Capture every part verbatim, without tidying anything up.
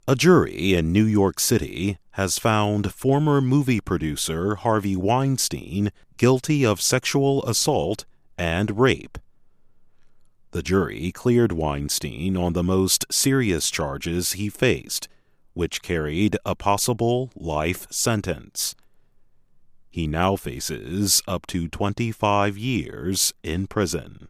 A jury in New York City has found former movie producer Harvey Weinstein guilty of sexual assault and rape. The jury cleared Weinstein on the most serious charges he faced, which carried a possible life sentence. He now faces up to twenty-five years in prison.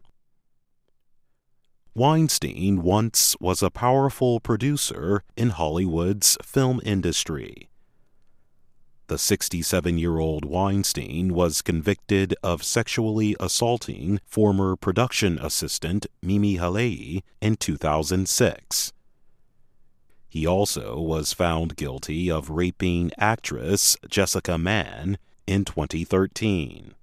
Weinstein once was a powerful producer in Hollywood's film industry. The sixty-seven-year-old Weinstein was convicted of sexually assaulting former production assistant Mimi Haleyi in two thousand six. He also was found guilty of raping actress Jessica Mann in twenty thirteen.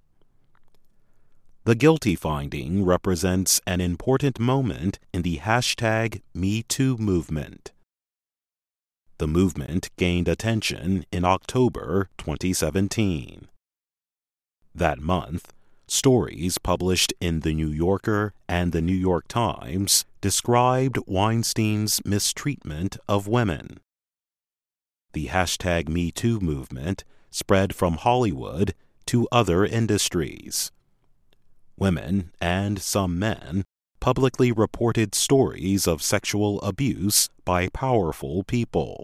The guilty finding represents an important moment in the hashtag Me Too movement. The movement gained attention in October twenty seventeen. That month, stories published in The New Yorker and The New York Times described Weinstein's mistreatment of women. The hashtag Me Too movement spread from Hollywood to other industries. Women, and some men, publicly reported stories of sexual abuse by powerful people.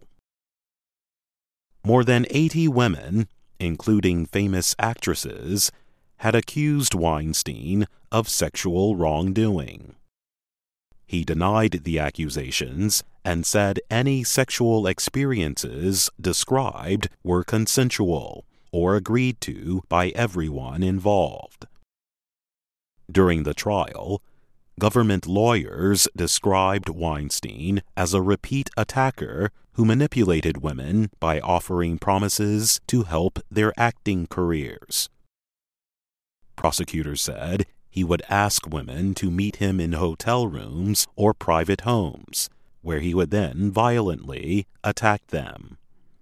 More than eighty women, including famous actresses, had accused Weinstein of sexual wrongdoing. He denied the accusations and said any sexual experiences described were consensual or agreed to by everyone involved. During the trial, government lawyers described Weinstein as a repeat attacker who manipulated women by offering promises to help their acting careers. Prosecutors said he would ask women to meet him in hotel rooms or private homes, where he would then violently attack them.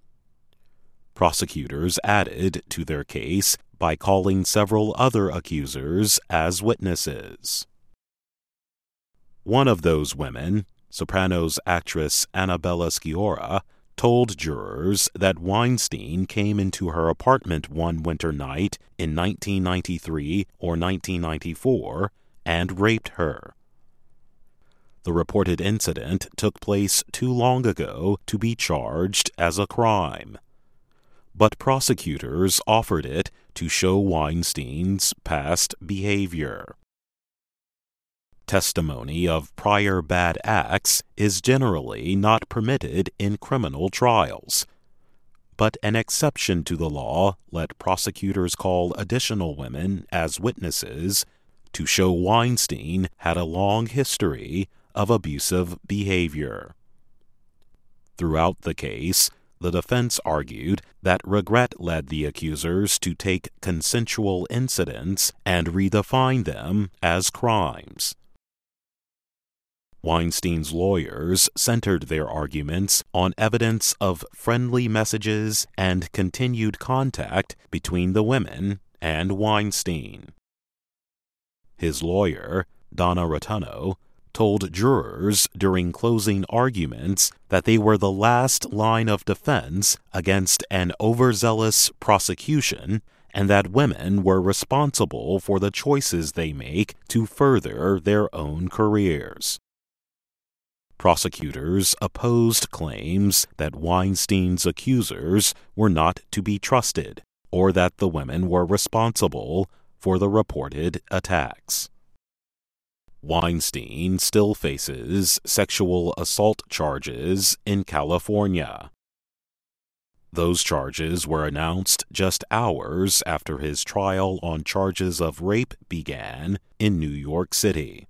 Prosecutors added to their case by calling several other accusers as witnesses. One of those women, Sopranos actress Annabella Sciorra, told jurors that Weinstein came into her apartment one winter night in nineteen ninety-three or nineteen ninety-four and raped her. The reported incident took place too long ago to be charged as a crime, but prosecutors offered it to show Weinstein's past behavior. Testimony of prior bad acts is generally not permitted in criminal trials, but an exception to the law let prosecutors call additional women as witnesses to show Weinstein had a long history of abusive behavior. Throughout the case, the defense argued that regret led the accusers to take consensual incidents and redefine them as crimes. Weinstein's lawyers centered their arguments on evidence of friendly messages and continued contact between the women and Weinstein. His lawyer, Donna Rotunno, told jurors during closing arguments that they were the last line of defense against an overzealous prosecution and that women were responsible for the choices they make to further their own careers. Prosecutors opposed claims that Weinstein's accusers were not to be trusted or that the women were responsible for the reported attacks. Weinstein still faces sexual assault charges in California. Those charges were announced just hours after his trial on charges of rape began in New York City.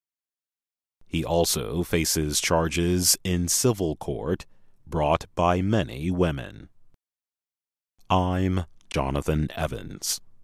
He also faces charges in civil court brought by many women. I'm Jonathan Evans.